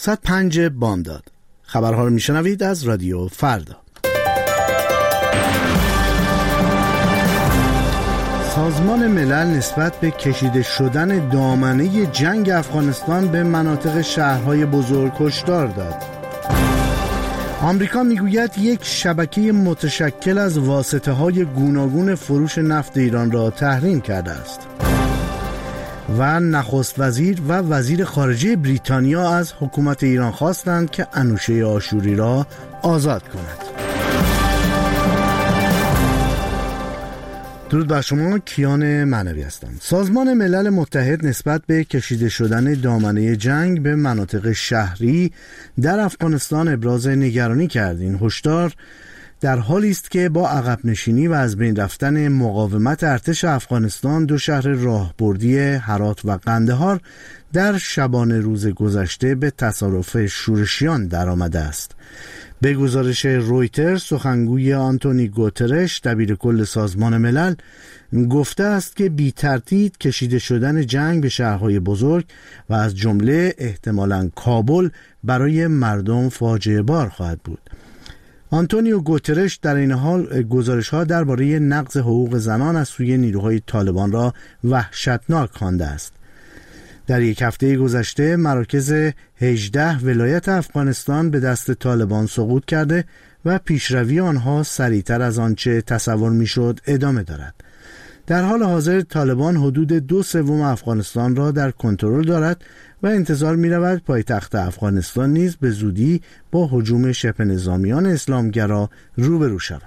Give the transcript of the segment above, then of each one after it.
905 بامداد. خبرها رو میشنوید از رادیو فردا. سازمان ملل نسبت به کشیده شدن دامنه جنگ افغانستان به مناطق شهرهای بزرگ هشدار داد. آمریکا میگوید یک شبکه متشکل از واسطه‌های گوناگون فروش نفت ایران را تحریم کرده است. و نخست وزیر و وزیر خارجه بریتانیا از حکومت ایران خواستند که انوشه آشوری را آزاد کند. درود بر شما، کیان معنوی هستم. سازمان ملل متحد نسبت به کشیده شدن دامنه جنگ به مناطق شهری در افغانستان ابراز نگرانی کرد. این هشدار در حالی است که با عقب نشینی و از بین رفتن مقاومت ارتش افغانستان دو شهر راهبردی هرات و قندهار در شبانه روز گذشته به تصارف شورشیان درآمده است. به گزارش رویترز، سخنگوی آنتونی گوترش دبیر کل سازمان ملل گفته است که بی تردید کشیده شدن جنگ به شهرهای بزرگ و از جمله احتمالاً کابل برای مردم فاجعه بار خواهد بود. آنتونیو گوترش در این حال گزارش‌ها درباره نقض حقوق زنان از سوی نیروهای طالبان را وحشتناک خوانده است. در یک هفته گذشته مراکز 18 ولایت افغانستان به دست طالبان سقوط کرده و پیشروی آنها سریعتر از آنچه تصور میشد ادامه دارد. در حال حاضر طالبان حدود 2/3 افغانستان را در کنترل دارد و انتظار می رود پایتخت افغانستان نیز به زودی با هجوم شبه نظامیان اسلامگرا روبرو شود.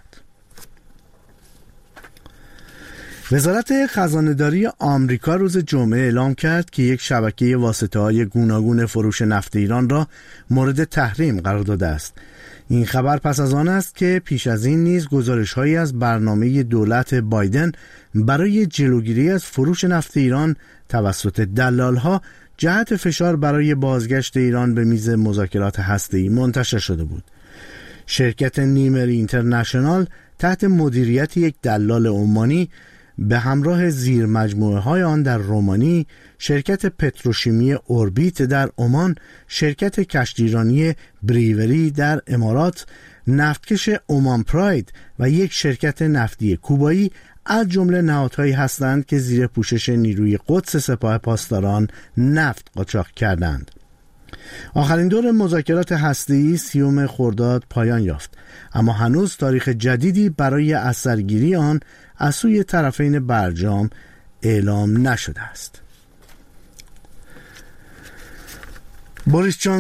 وزارت خزانه‌داری آمریکا روز جمعه اعلام کرد که یک شبکه واسطه‌های گوناگون فروش نفت ایران را مورد تحریم قرار داده است. این خبر پس از آن است که پیش از این نیز گزارش‌هایی از برنامه دولت بایدن برای جلوگیری از فروش نفت ایران توسط دلال‌ها جهت فشار برای بازگشت ایران به میز مذاکرات هسته‌ای منتشر شده بود. شرکت نیمر اینترنشنال تحت مدیریت یک دلال عمانی به همراه زیر مجموعه های آن در رومانی، شرکت پتروشیمی اوربیت در عمان، شرکت کشتیرانی بریوری در امارات، نفتکش عمان پراید و یک شرکت نفتی کوبایی از جمله نهادهایی هستند که زیر پوشش نیروی قدس سپاه پاسداران نفت قاچاق کردند. آخرین دور مذاکرات هسته‌ای 30 خرداد پایان یافت، اما هنوز تاریخ جدیدی برای اثرگیری آن از سوی طرفین برجام اعلام نشده است. بوریس جانسون